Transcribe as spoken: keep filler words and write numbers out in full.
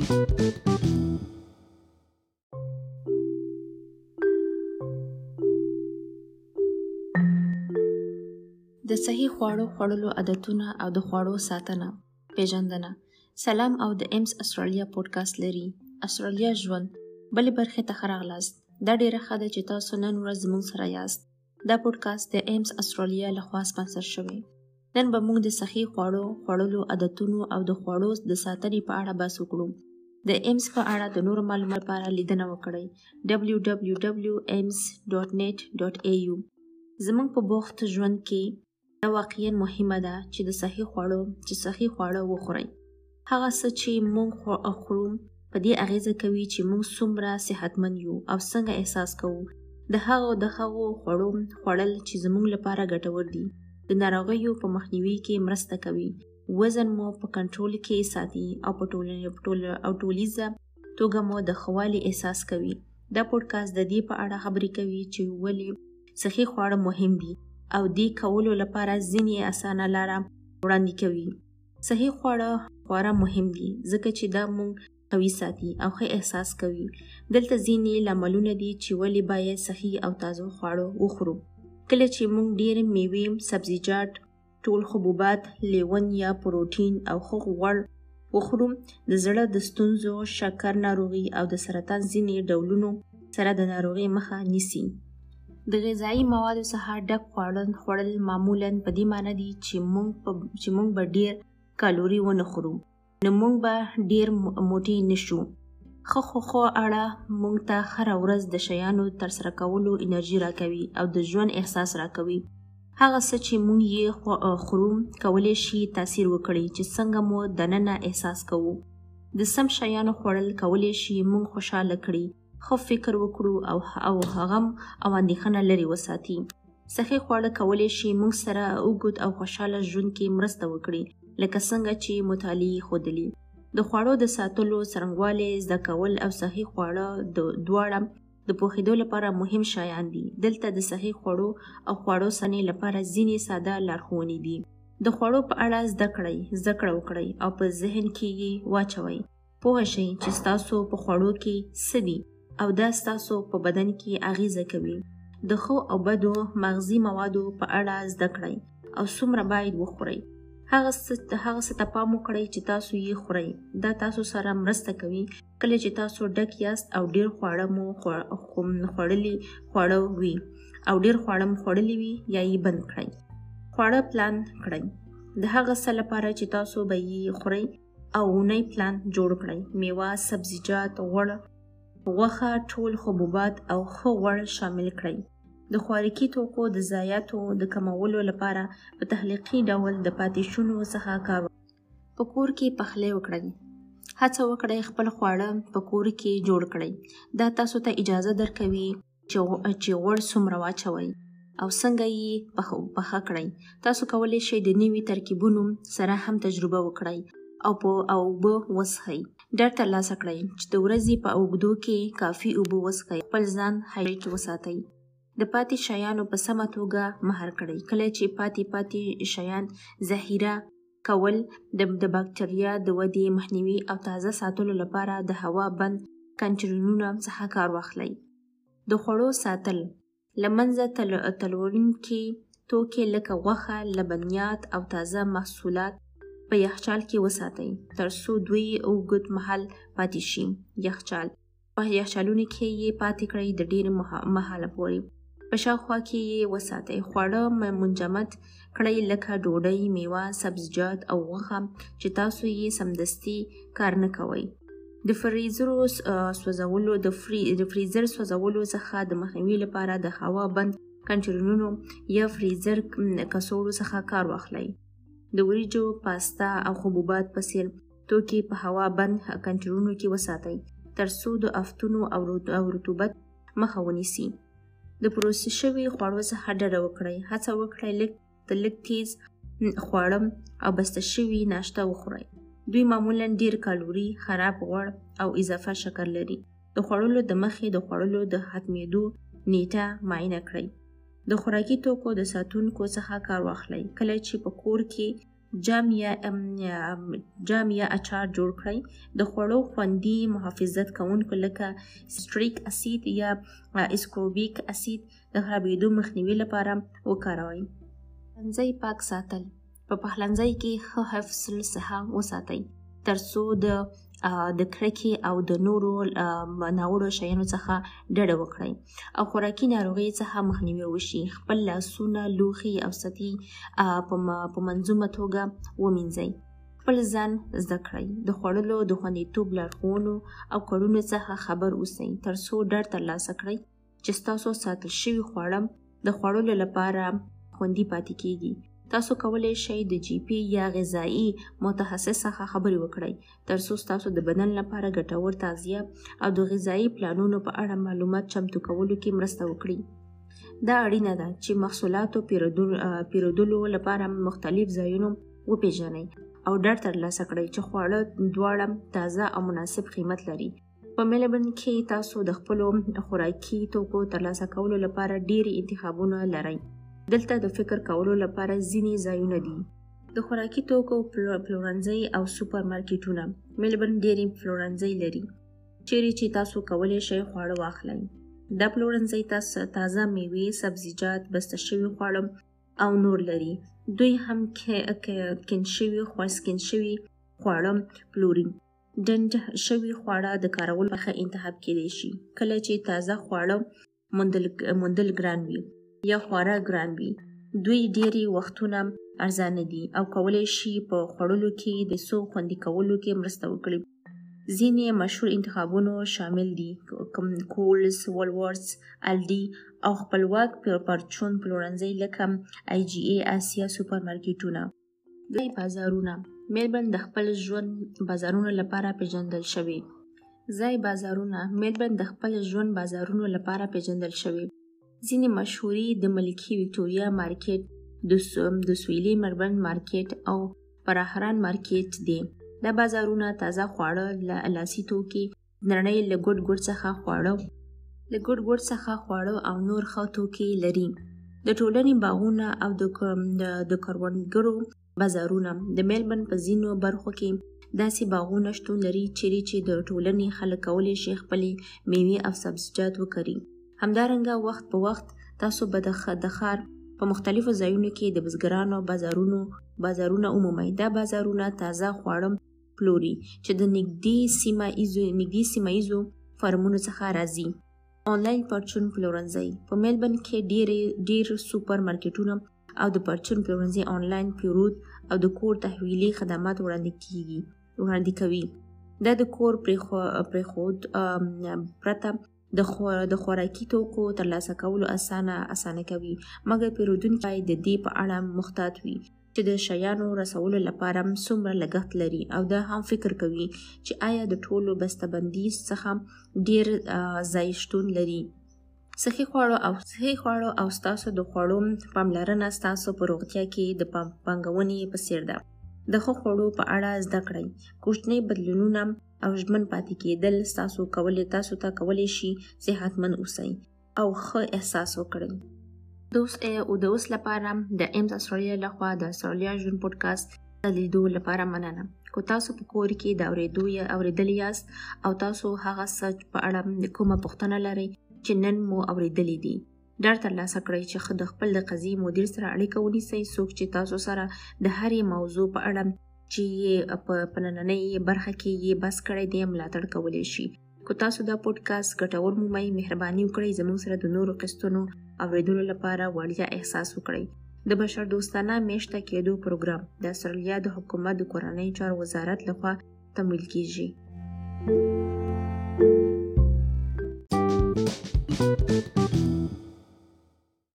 د صحیح خواړو خوړلو عادتونه او د خوړو ساتنه پیژندنه. سلام او د ایمز استرالیا پودکاسټ لري. استرالیا ژوند بلې برخې ته ښه راغلاست. دا ډیره ښه ده چې تاسو نن ورځ زموږ سره یاست. دا پودکاسټ د ایمز استرالیا لخوا سپانسر شوی. نن به موږ د صحیح خواړو خوړلو عادتونو او د خوړو د ساتنې په اړه بحث وکړو. د ایمز په اړه د نورو معلوماتو لپاره لیدنه وکړئ دبلیو دبلیو دبلیو ډاټ ایمز ډاټ نیټ ډاټ ای یو. زموږ په بوخت ژوند کې دا واقعا مهمه ده چې د صحیح خواړو چې صحیح خواړه وخورئ. هغه څه چې موږ خورو په دې اغیزه کوي چې موږ څومره صحتمند یو او څنګه احساس کوو. د هغو د هغو خوړو خوړل چې زموږ لپاره ګټور دي د ناروغیو په مخنیوي کې مرسته کوي، وزن مو په کنټرول کې ساتي او په ټوله او ټولیزه توګه مو د ښه والي احساس کوي. دا پودکاسټ د دې په اړه خبرې کوي چې ولې صحیح خواړه مهم دي او دې کولو لپاره ځینې اسانه لاره وړاندې کوي. صحیح خواړه خورا مهم دي ځکه چې دا موږ قوي ساتي او ښه احساس کوي. دلته ځینې لاملونه دي چې ولې باید صحیح او تازه خواړه وخورو. کله چې موږ ډېر میوې، سبزیجات، ټول حبوبات، لیون یا پروټین او ښه غوړ وخورو، د زړه د ستونزو، شکر ناروغي او د سرطان ځینې ډولونو سره د ناروغۍ مخه نیسي. د غذایي موادو څخه ډک خواړه خوړل معمولاً په دې معنی دي چې موږ چې موږ به ډېر کالوري ونه خورو، نو موږ به ډېر موټی نشو. ښه خو خو اړه موږ ته هره ورځ د شیانو ترسره کولو انرژي راکوي او د ژوند احساس راکوي. هغه څه چې موږ یې خورو کولی شي تاثیر وکړي چې څنګه مو دننه احساس کوو. د سم شیانو خوړل کولی شي موږ خوشحاله کړي، ښه فکر وکړو او او غم او اندېښنه لرې وساتي. صحیح خواړه کولی شي موږ سره اوږد او خوشحاله ژوند کې مرسته وکړي، لکه څنګه چې مطالعې ښودلي. د خوړو د ساتلو، څرنګوالي زده کول او صحیح خواړه د دواړه د پوهېدو لپاره مهم شیان دي. دلته د صحیح خوړو او خوړو ساتنې لپاره ځینې ساده لارښوونې دي. د خوړو په اړه زده کړئ زده کړه وکړئ او په ذهن کې یې واچوئ. پوه شئ چې ستاسو په خوړو کې څه دي او دا ستاسو په بدن کې اغیزه کوي. د ښو او بدو مغذي موادو په اړه زده کړئ او څومره باید وخورئ. هغه څه هغه څه ته پام وکړئ چې تاسو یې خورئ. دا تاسو سره مرسته کوي کله چې تاسو ډک یاست او ډیر خواړه مو خوړلي خواړه وي او ډیر خواړه مو خوړلي وي یا یې بند کړئ. خواړه پلان کړئ. د هغه څه لپاره چې تاسو به یې خورئ او اونۍ پلان جوړ کړئ. میوه، سبزیجات، غوړ، غوښه، ټول حبوبات او ښه غوړ شامل کړئ. د خوراکي توکو د ضایعاتو د کمولو لپاره په تخلیقي ډول د پاتې شونو څخه کار وکړئ. په کور کې پخلی وکړئ. هڅه وکړئ خپل خواړه په کور کې جوړ کړئ. دا تاسو ته اجازه درکوي چې غوړ څومره واچوئ او څنګه یې پخه کړئ. تاسو کولی شئ د نوي ترکیبونو سره هم تجربه وکړئ او په اوبه وڅښئ. ډاډ ترلاسه کړئ چې د ورځې په اوږدو کې کافي اوبه وڅښئ. خپل ځان هایډریټ وساتئ. د پاتې شیانو په سمه توګه مهار کړئ. کله چې پاتې پاتې شیان ذخیره کول د باکتریا د ودې مخنیوي او تازه ساتلو لپاره د هوا بند کنټینرونو څخه کار واخلئ. د خوړو ساتل. له منځه تلونکي توکي لکه غوښه، لبنیات او تازه محصولات په یخچال کې وساتئ تر څو دوی اوږد مهال پاتې شي. یخچال په یخچالونو کې یې پاتې کړئ د ډېر مهاله پورې. په شاوخوا کې یې وساتئ. خواړه منجمد کړئ لکه ډوډۍ، میوه، سبزیجات او غوښه چې تاسو یې سمدستي کار نه کوئ. د فریزر سوځولو د فری د فریزر سوځولو څخه د مخنیوي لپاره د هوا بند کنټینرونو یا فریزر کڅوړو څخه کار واخلئ. د وریجو، پاستا او حبوبات په څیر توکي په هوا بند کنټینرونو کې وساتئ تر څو د افتونو او رطوبت مخه ونیسي. د پروسس شوي خوړو څخه ډډه وکړئ. هڅه وکړئ لږ د لږ تیز خواړه او بسته شوي ناشته وخورئ. دوی معمولاً ډیر کالوري، خراب غوړ او اضافه شکر لري. د خوړلو د مخکې د خوړلو د ختمېدو نیټه معاینه کړئ. د خوراکي توکو د ساتونکو څخه کار واخلئ. کله چې په کور کې جام یا جام یا اچار جوړ کړئ. د خوړو خوندي محافظت کوونکو لکه سټریک اسید یا اسکوربیک اسید د خرابېدو مخنیوي لپاره وکاروئ. پخلنځی پاک ساتل. په پخلنځي کې ښه حفظ الصحه وساتئ ترڅو د د کرکې او د نورو ناوړو شیانو څخه ډډه وکړئ او خوراکي ناروغیو څخه مخنیوي وشي. خپل لاسونه، لوښي او سطحې په منظومه توګه ومینځئ. خپل ځان زده کړئ. د خوړلو د خوندیتوب لارښوونو او کړنو څخه خبر اوسئ ترڅو ډاډ ترلاسه کړئ چې ستاسو ساتل شوي خواړه د خوړلو لپاره خوندي پاتې کیږي. تاسو کولی شئ د جی پی یا غذایی متخصص څخه خبرې وکړئ ترڅو ستاسو د بدن لپاره ګټور تغذیه او د غذایی پلانونو په اړه معلومات چمتو کولو کې مرسته وکړي. دا اړینه ده چې محصولاتو پیرودلو لپاره مختلف ځایونه وپیژنئ او ډاډ ترلاسه کړئ چې خواړه دواړه تازه او مناسب قیمت لري. په میلبورن کې تاسو د خپلو خوراکي توکو ترلاسه کولو لپاره ډېرې انتخابونه لرئ. دلته د فکر کولو لپاره ځینې ځایونه دي. د خوراکي توکو پلورنځي او سوپر مارکیټونه. میلبورن ډېرې پلورنځي لري چیرې چې تاسو کولی شئ خواړه واخلئ. دا پلورنځي تاسو تازه میوې، سبزیجات، بسته شوي خواړه او نور لري. دوی هم کین شوي سکین شوي خواړه پلوري. ډنډ شوي خواړه د کارولو څخه انتخاب کیدای شي کله چې تازه خواړه موندل ګران وي یا خورا ګران وي. دوی ډېری وختونه ارزانه دي او کولی شي په خوړلو کې د څو خوندي کولو کې مرسته وکړي. ځینې مشهور انتخابونه شامل دي کولز، ولورتس، الډي او خپلواک پرچون پلورنځي لکه آی جی ای آسیا سوپر مارکیټونه. ځای بازارونه. میلبورن د خپل ژوند بازارونو لپاره پیژندل شوی. ځای بازارونه. میلبورن د خپل ژوند بازارونو لپاره پیژندل شوی. ځینې مشهوري د ملکي وکټوریا مارکیټ، د سویلي میلبورن مارکیټ او پراهران مارکیټ دي. دا بازارونه تازه خواړه، لاسي توکي، نړۍ له ګوټ ګوټ څخه خواړه له ګوټ ګوټ څخه خواړه او نور ښه توکي لري. د ټولنې باغونه او د کروندګرو بازارونه. د میلبورن په ځینو برخو کې داسې باغونه شتون لري چیرې چې د ټولنې خلک کولی شي خپلې میوې او سبزیجات وکري. همدارنګه وخت په وخت تاسو به د ښار په مختلفو ځایونو کې د بزګرانو بازارونو بازارونه عمومي. دا بازارونه تازه خواړه پلوري چې د نږدې سیمه ییزو فارمونو څخه راځي. آنلاین پرچون پلورنځي. په میلبورن کې ډېر سوپر مارکیټونه او د پرچون پلورنځي آنلاین پیرود او د کور تحویلي خدمات وړاندې کوي. دا د کور پرېښود پرته د خوراکي توکو ترلاسه کولو اسانه کوي، مګر پیرودونکي باید د دې په اړه محتاط وي چې د شیانو رسولو لپاره څومره لګښت لري او دا هم فکر کوي چې آیا د ټولو بسته‌بندۍ څخه ډېر ځای شتون لري. صحي خواړه او صحي خواړه او ستاسو د خوړو پاملرنه ستاسو په روغتیا کې د پانګونې په څیر ده. د ښه خوړو په اړه زده کړئ. کوچني بدلونونه او ژمن پاتې کېدل تاسو کولی تاسو ته کولی شي صحتمند اوسئ او ښه احساس وکړئ. د اوس لپاره د ایمز استرالیا لخوا د استرالیا ژوند پودکاسټ د لیدو لپاره مننه. کو تاسو په کور کې د اورېدو یا اورېدلی یاست او تاسو هغه څه په اړه کومه پوښتنه لرئ چې نن مو اورېدلې دي، ډاډ ترلاسه کړئ چې د خپل د قضیې مدیر سره اړیکه ونیسئ، څوک چې تاسو سره د هرې موضوع په اړه چې په نننۍ برخه کې یې بحث کړی دی ملاتړ کولی شي. که تاسو دا پودکاسټ ګټور مومئ، مهرباني وکړئ زموږ سره د نورو قسطونو اورېدلو لپاره وړتیا احساس وکړئ. د بشردوستانه میشته کېدو پروګرام د استرالیا د حکومت د کورنۍ چارو وزارت لخوا تمویل کیږي.